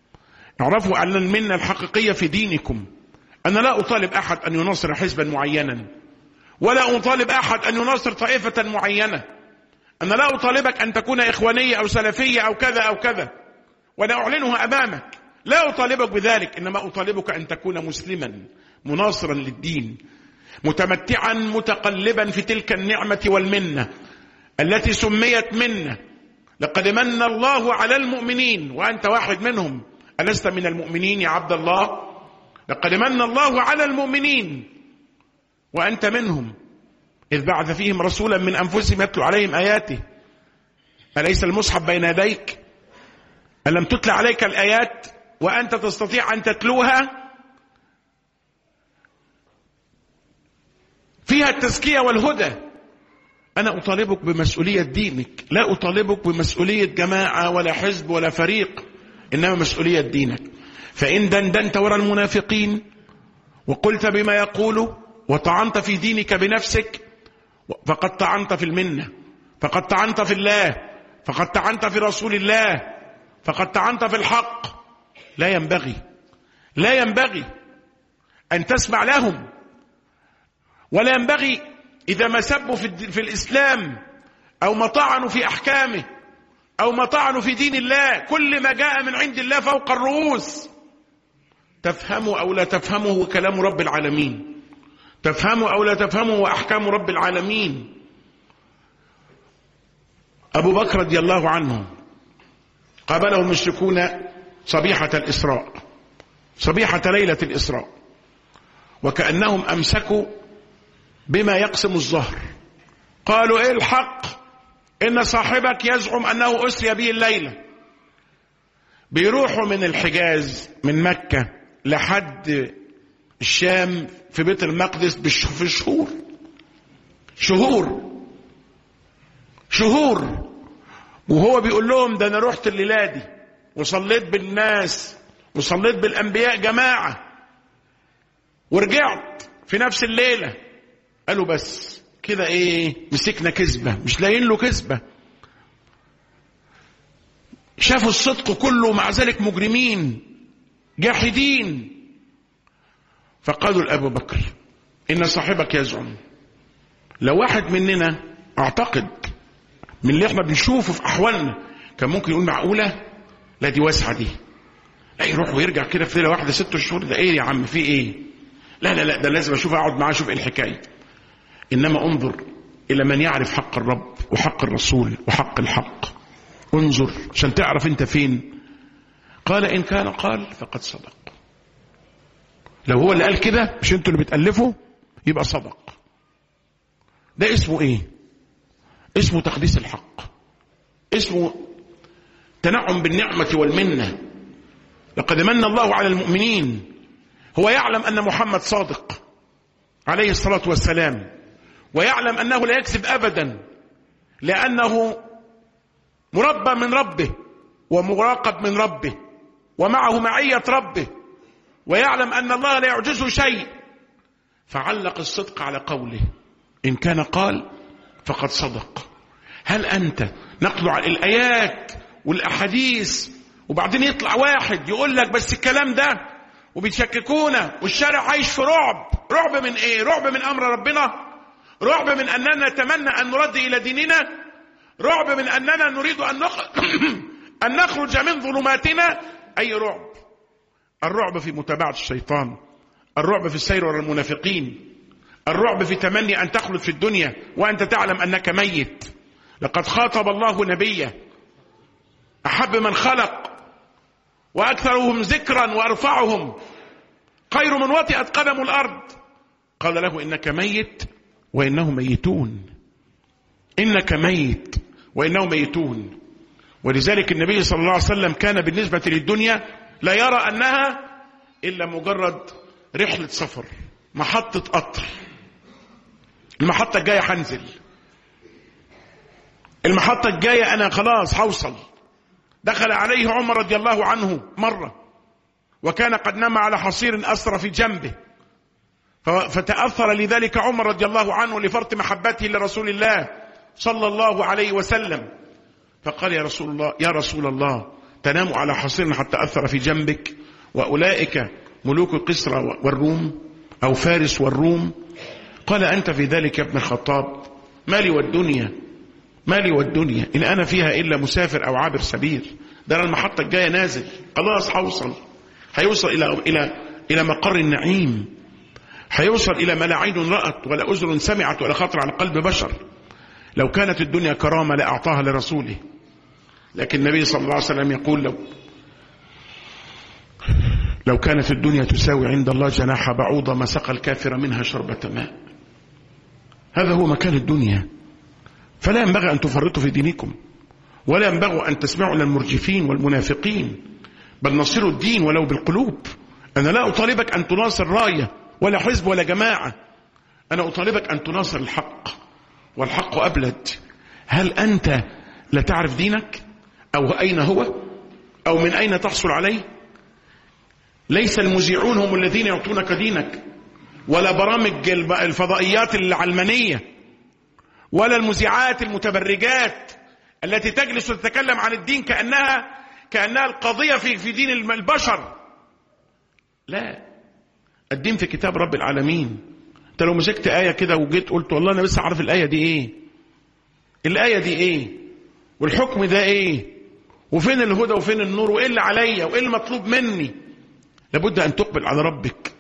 اعرفوا أن المنة الحقيقية في دينكم. أنا لا أطالب أحد أن يناصر حزبا معينا، ولا أطالب أحد أن يناصر طائفة معينة. أنا لا أطالبك أن تكون إخوانية أو سلفية أو كذا أو كذا، وأنا أعلنها أمامك، لا أطالبك بذلك، إنما أطالبك أن تكون مسلما مناصرا للدين، متمتعا متقلبا في تلك النعمة والمنة التي سميت منة. لقد من الله على المؤمنين وأنت واحد منهم، ألست من المؤمنين يا عبد الله؟ لقد من الله على المؤمنين وأنت منهم، إذ بعث فيهم رسولا من أنفسهم يتلو عليهم آياته. أليس المصحف بين يديك؟ ألم تتلى عليك الآيات وأنت تستطيع أن تتلوها؟ فيها التزكية والهدى. أنا أطالبك بمسؤولية دينك، لا أطالبك بمسؤولية جماعة ولا حزب ولا فريق، إنما مسؤولية دينك. فإن دندنت وراء المنافقين وقلت بما يقول وطعنت في دينك بنفسك، فقد طعنت في المنة، فقد طعنت في الله، فقد طعنت في رسول الله، فقد طعنت في الحق. لا ينبغي أن تسمع لهم، ولا ينبغي إذا ما سبوا في الإسلام أو ما طعنوا في أحكامه أو ما طعنوا في دين الله، كل ما جاء من عند الله فوق الرؤوس. تفهموا أو لا تفهموا كلام رب العالمين، تفهموا أو لا تفهموا أحكام رب العالمين. أبو بكر رضي الله عنه قابله المشركون صبيحة الإسراء، صبيحة ليلة الإسراء، وكأنهم أمسكوا بما يقسم الظهر. قالوا إيه الحق؟ إن صاحبك يزعم أنه أسري به الليلة. بيروحوا من الحجاز من مكة لحد الشام في بيت المقدس في شهور، وهو بيقول لهم ده أنا رحت الليلة دي وصليت بالناس وصليت بالأنبياء جماعة ورجعت في نفس الليلة. قالوا بس كده ايه، مسكنا كذبة، مش لاقيين له كذبة. شافوا الصدق كله، مع ذلك مجرمين جاحدين. فقالوا لأبو بكر إن صاحبك يزعم. لو واحد مننا أعتقد من اللي احنا بنشوفه في أحوالنا كان ممكن يقول معقولة؟ لا دي واسعة دي، لا يروح ويرجع كده في ليلة واحدة 6 شهور، ده ايه يا عم في ايه؟ لا ده لازم اشوف، اقعد معاه اشوف ايه الحكاية. إنما انظر إلى من يعرف حق الرب وحق الرسول وحق الحق، انظر عشان تعرف انت فين. قال إن كان قال فقد صدق. لو هو اللي قال كده، مش انتوا اللي بتألفوا، يبقى صدق. ده اسمه ايه؟ اسمه تقديس الحق، اسمه تنعم بالنعمة والمنة. لقد من الله على المؤمنين. هو يعلم أن محمد صادق عليه الصلاة والسلام، ويعلم أنه لا يكذب أبدا، لأنه مربى من ربه ومراقب من ربه ومعه معية ربه، ويعلم أن الله لا يعجزه شيء، فعلق الصدق على قوله إن كان قال فقد صدق. هل أنت نقلع الآيات والأحاديث وبعدين يطلع واحد يقول لك بس الكلام ده وبيتشككونا والشارع عايش في رعب من ايه؟ رعب من أمر ربنا، رعب من أننا نتمنى أن نرد إلى ديننا، رعب من أننا نريد أن نخرج من ظلماتنا. أي رعب؟ الرعب في متابعة الشيطان، الرعب في السير وراء المنافقين، الرعب في تمني أن تخلد في الدنيا وأنت تعلم أنك ميت. لقد خاطب الله نبيه أحب من خلق وأكثرهم ذكرا وأرفعهم، خير من وطئت قدم الأرض، قال له إنك ميت وإنهم ميتون، إنك ميت وإنهم ميتون. ولذلك النبي صلى الله عليه وسلم كان بالنسبة للدنيا لا يرى أنها إلا مجرد رحلة سفر، محطة قطر، المحطة الجاية هنزل، المحطة الجاية أنا خلاص هوصل. دخل عليه عمر رضي الله عنه مرة وكان قد نام على حصير أسرى في جنبه، فتأثر لذلك عمر رضي الله عنه لفرط محبته لرسول الله صلى الله عليه وسلم، فقال يا رسول الله تنام على حصير حتى أثر في جنبك؟ وأولئك ملوك قسر والروم أو فارس والروم. قال أنت في ذلك يا ابن الخطاب مالي والدنيا، مالي والدنيا إن أنا فيها إلا مسافر أو عابر سبيل. ده أنا المحطة الجاية نازل خلاص، هيوصل إلى مقر النعيم، هيوصل إلى ما لا عين رأت ولا أذن سمعت ولا خطر على قلب بشر. لو كانت الدنيا كرامة لأعطاها لرسوله، لكن النبي صلى الله عليه وسلم يقول لو كانت الدنيا تساوي عند الله جناح بعوضة ما سقى الكافر منها شربة ماء. هذا هو مكان الدنيا. فلا ينبغي أن تفرطوا في دينكم، ولا ينبغي أن تسمعوا للمرجفين والمنافقين، بل نصروا الدين ولو بالقلوب. أنا لا أطالبك أن تناصر راية ولا حزب ولا جماعة، أنا أطالبك أن تناصر الحق، والحق أبلد. هل أنت لا تعرف دينك؟ أو أين هو؟ أو من أين تحصل عليه؟ ليس المذيعون هم الذين يعطونك دينك، ولا برامج الفضائيات العلمانية، ولا المذيعات المتبرجات التي تجلس وتتكلم عن الدين كأنها القضية في دين البشر. لا، الدين في كتاب رب العالمين. انت لو مسكت آية كده وجيت قلت والله أنا بس أعرف الآية دي إيه، الآية دي إيه، والحكم ده إيه، وفين الهدى وفين النور، وإيه اللي عليا وإيه المطلوب مني، لابد أن تقبل على ربك.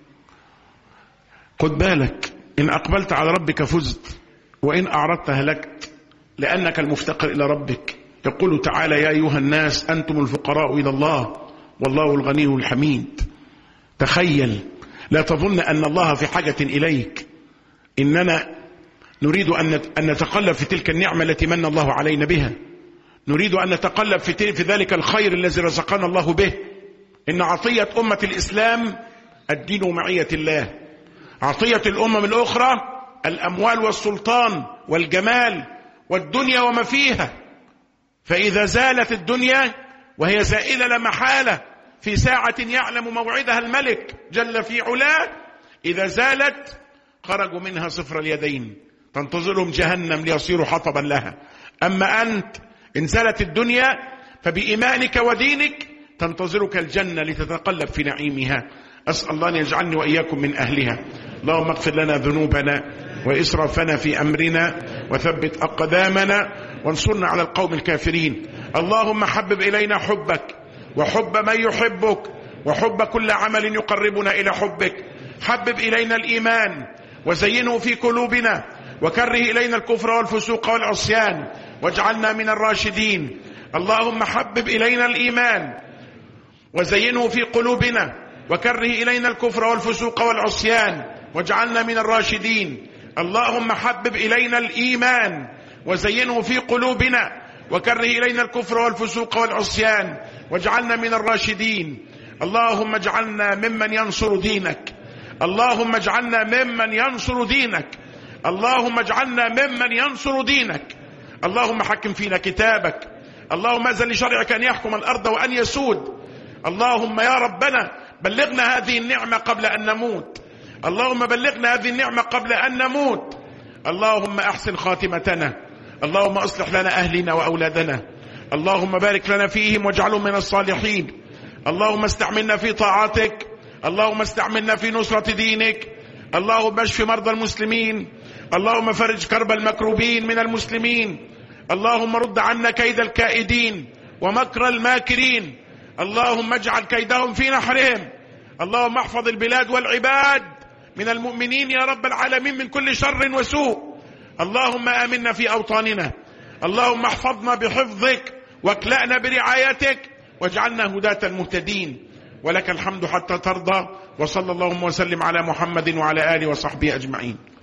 خد بالك، إن أقبلت على ربك فزت، وإن أعرضت هلكت، لأنك المفتقر إلى ربك. يقول تعالى يا أيها الناس أنتم الفقراء إلى الله والله الغني الحميد. تخيل، لا تظن أن الله في حاجة إليك، إننا نريد أن نتقلب في تلك النعمة التي من الله علينا بها، نريد أن نتقلب في ذلك الخير الذي رزقنا الله به. إن عطية أمة الإسلام الدين ومعية الله، عطية الأمم الأخرى الأموال والسلطان والجمال والدنيا وما فيها. فإذا زالت الدنيا، وهي زائلة لا محالة في ساعة يعلم موعدها الملك جل في علاه، إذا زالت خرجوا منها صفر اليدين، تنتظرهم جهنم ليصيروا حطبا لها. أما أنت إن زالت الدنيا فبإيمانك ودينك تنتظرك الجنة لتتقلب في نعيمها. أسأل الله أن يجعلني وإياكم من أهلها. اللهم اغفر لنا ذنوبنا وإسرافنا في أمرنا، وثبت أقدامنا، وانصرنا على القوم الكافرين. اللهم حبب إلينا حبك وحب من يحبك وحب كل عمل يقربنا إلى حبك. حبب إلينا الإيمان وزينه في قلوبنا، وكره إلينا الكفر والفسوق والعصيان، واجعلنا من الراشدين. اللهم حبب إلينا الإيمان وزينه في قلوبنا، وكره إلينا الكفر والفسوق والعصيان، واجعلنا من الراشدين. اللهم حبب إلينا الإيمان وزينه في قلوبنا، وكره إلينا الكفر والفسوق والعصيان، واجعلنا من الراشدين. اللهم اجعلنا ممن ينصر دينك، اللهم اجعلنا ممن ينصر دينك، اللهم اجعلنا ممن ينصر دينك. اللهم حكم فينا كتابك، اللهم أذن لشرعك أن يحكم الأرض وأن يسود. اللهم يا ربنا بلغنا هذه النعمة قبل أن نموت، اللهم بلغنا هذه النعمة قبل أن نموت. اللهم أحسن خاتمتنا، اللهم أصلح لنا أهلنا وأولادنا، اللهم بارك لنا فيهم واجعلهم من الصالحين. اللهم استعملنا في طاعتك، اللهم استعملنا في نصرة دينك. اللهم اشف مرضى المسلمين، اللهم فرج كرب المكروبين من المسلمين. اللهم رد عنا كيد الكائدين ومكر الماكرين، اللهم اجعل كيدهم في نحرهم. اللهم احفظ البلاد والعباد من المؤمنين يا رب العالمين من كل شر وسوء. اللهم آمنا في أوطاننا، اللهم احفظنا بحفظك واكلأنا برعايتك، واجعلنا هداة مهتدين. ولك الحمد حتى ترضى. وصلى اللهم وسلم على محمد وعلى آله وصحبه أجمعين.